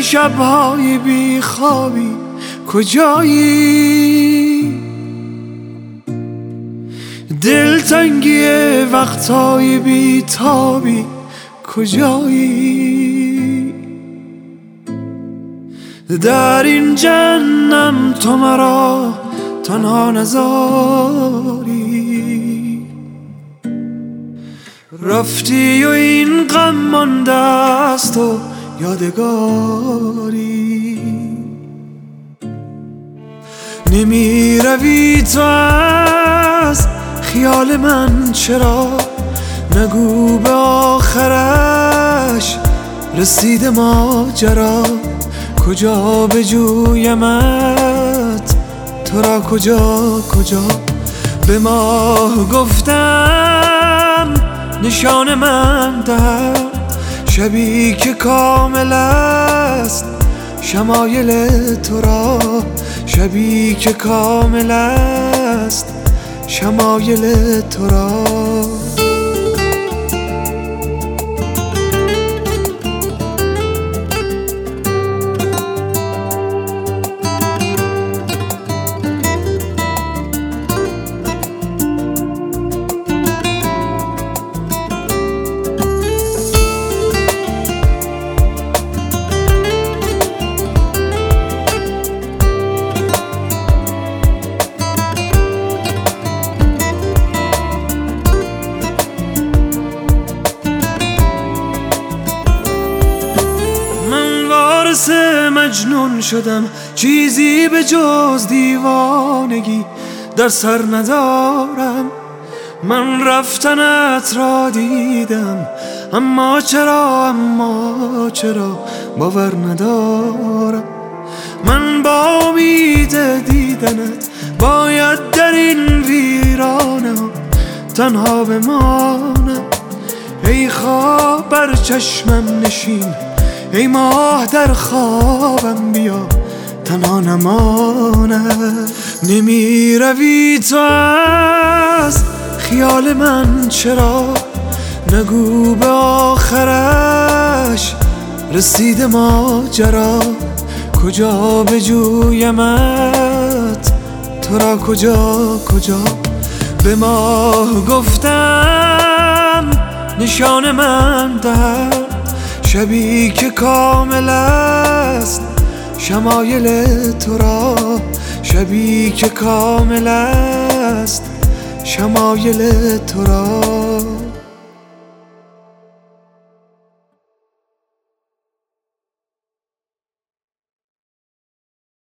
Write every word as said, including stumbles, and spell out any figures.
شب‌های بی خوابی کجایی؟ دلتنگی وقتهای بی تابی کجایی؟ در این جهنم تو مرا تنها نذاری، رفتی و این غم مانده است و یادگاری. نمی روی تو از خیال من چرا؟ نگو به آخرش رسید ماجرا. کجا بجویمت تو را، کجا کجا؟ به ماه گفتم نشان من ده، شبی که کامل است شمایل تو را. شبی که کامل است شمایل تو را. مجنون شدم، چیزی به جز دیوانگی در سر ندارم. من رفتنت را دیدم، اما چرا اما چرا باور ندارم. من با امید دیدنت باید در این ویرانه تنها بمانم. ای خواب بر چشمم نشین، ای ماه در خوابم بیا تنها نمانم. نمی روی تو از خیال من چرا؟ نگو به آخرش رسید ماجرا. کجا بجویمت تو را، کجا کجا؟ به ماه گفتم نشان من ده، شبی که کامل است شمایل تو را. شبی که کامل است شمایل تو را.